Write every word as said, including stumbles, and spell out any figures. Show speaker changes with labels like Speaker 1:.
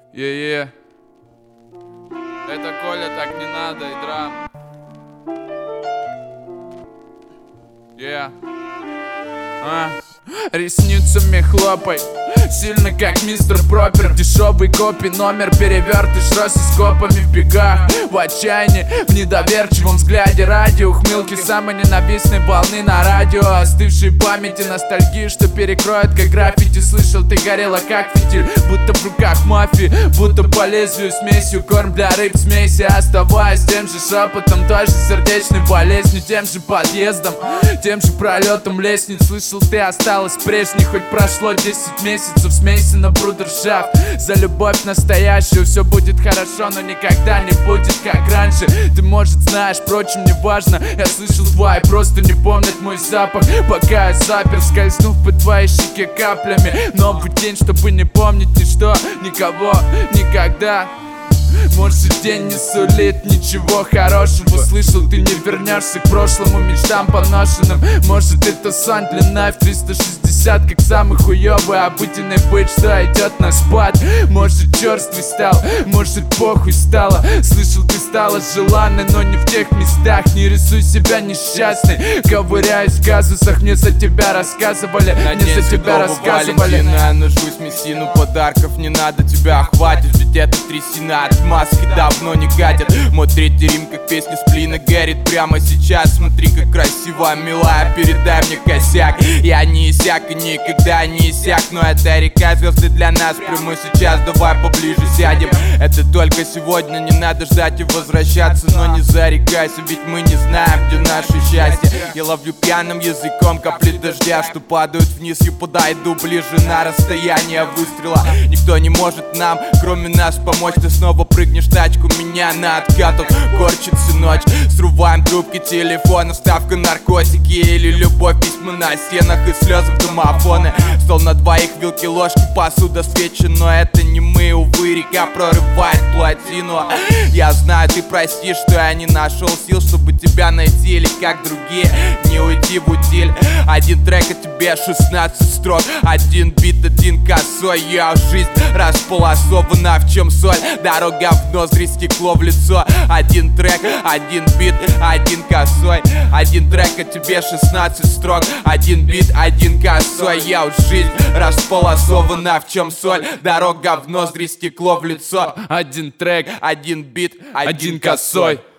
Speaker 1: Е-е. Это Коля, так не надо, и драм. Е. А. Ресницами хлопай, сильно как мистер Пропер. Дешевый копий номер, перевертыш с скопами в бегах. В отчаянии, в недоверчивом взгляде ради ухмылки самой ненавистной волны на радио. Остывшей памяти ностальгии, что перекроет как граффити. Слышал, ты горела как фитиль, будто в руках мафии, будто по лезвию смесью. Корм для рыб, смейся, оставаясь тем же шепотом, той же сердечной болезнью, тем же подъездом, тем же пролетом лестниц. Слышал, ты осталась прежней, хоть прошло десять месяцев. Смейся на брудершафт, за любовь настоящую. Все будет хорошо, но никогда не будет как раньше. Ты, может, знаешь, впрочем, не важно. Я слышал твои, просто не помнят мой запах. Пока я запер, скользнув по твоей щеке каплями. Новый день, чтобы не помнить ничто, никого, никогда. Может, день не сулит ничего хорошего. Слышал, ты не вернешься к прошлому, мечтам поношенным. Может, это сон длиной в триста шестьдесят, как самый хуёвый обыденный быт, что идет на спад. Может, черствый стал, может, похуй стало. Слышал, ты стала желанной, но не в тех местах. Не рисуй себя несчастной, ковыряясь в казусах. Мне за тебя рассказывали, мне за тебя рассказывали.
Speaker 2: Я ножусь мессину подарков, не надо, тебя хватит. Ведь это трясина от маски давно не катят. Мой третий рим, как песня Сплина, горит прямо сейчас. Смотри, как красиво, милая, передай мне косяк. Я не иссяк и никогда не иссяк, но это река, звезды для нас прямо сейчас. Давай поближе сядем, это только сегодня. Не надо ждать и возвращаться, но не зарекайся, ведь мы не знаем, где наше счастье. Я ловлю пьяным языком капли дождя, что падают вниз, и подойду ближе на расстояние выстрела. Никто не может нам, кроме нас, помочь. Ты снова прыгнешь в тачку, меня на откатах корчится ночь. Срываем трубки телефона, ставка наркотики или любовь, письма на стенах и слезы в домофоны. Стол на двоих, вилки, ложки, посуда, свечи, но это не мы, увы, река прорывает плотину. Я знаю, ты простишь, что я не нашел сил, чтобы тебя найти, или как другие не уйти в утиль. Один трек, а тебе шестнадцать строк, один бит, один косой. Я жизнь располосована, в чем соль? Дорога в ноздри, стекло в лицо. Один трек, один бит, один косой. Один трек, а тебе шестнадцать строк, один бит, один косой. Я уж жизнь располосована, в чем соль? Дорога в ноздри, стекло в лицо.
Speaker 1: Один трек,
Speaker 2: один бит, один,
Speaker 1: один косой.